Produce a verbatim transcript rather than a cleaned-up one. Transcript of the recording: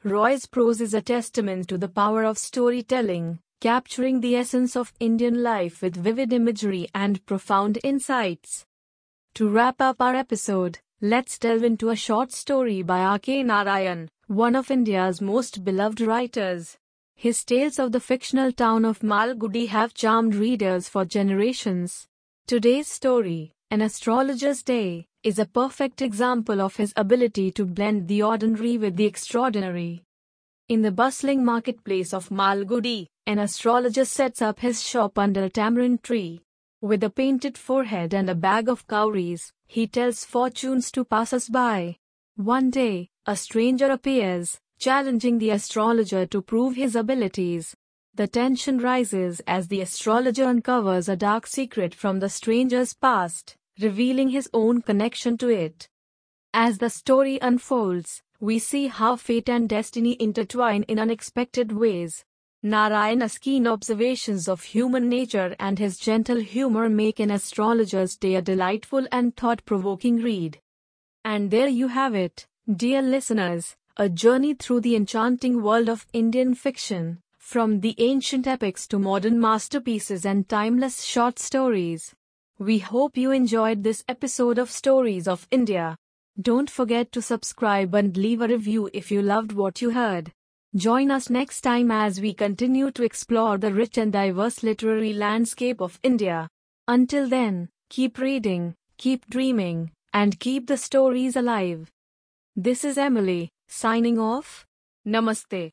Roy's prose is a testament to the power of storytelling, capturing the essence of Indian life with vivid imagery and profound insights. To wrap up our episode, let's delve into a short story by R K Narayan, one of India's most beloved writers. His tales of the fictional town of Malgudi have charmed readers for generations. Today's story, An Astrologer's Day, is a perfect example of his ability to blend the ordinary with the extraordinary. In the bustling marketplace of Malgudi, an astrologer sets up his shop under a tamarind tree. With a painted forehead and a bag of cowries, he tells fortunes to passers-by. One day, a stranger appears, challenging the astrologer to prove his abilities. The tension rises as the astrologer uncovers a dark secret from the stranger's past, revealing his own connection to it. As the story unfolds, we see how fate and destiny intertwine in unexpected ways. Narayana's keen observations of human nature and his gentle humor make An Astrologer's Day a delightful and thought-provoking read. And there you have it, dear listeners, a journey through the enchanting world of Indian fiction, from the ancient epics to modern masterpieces and timeless short stories. We hope you enjoyed this episode of Stories of India. Don't forget to subscribe and leave a review if you loved what you heard. Join us next time as we continue to explore the rich and diverse literary landscape of India. Until then, keep reading, keep dreaming, and keep the stories alive. This is Emily, signing off. Namaste.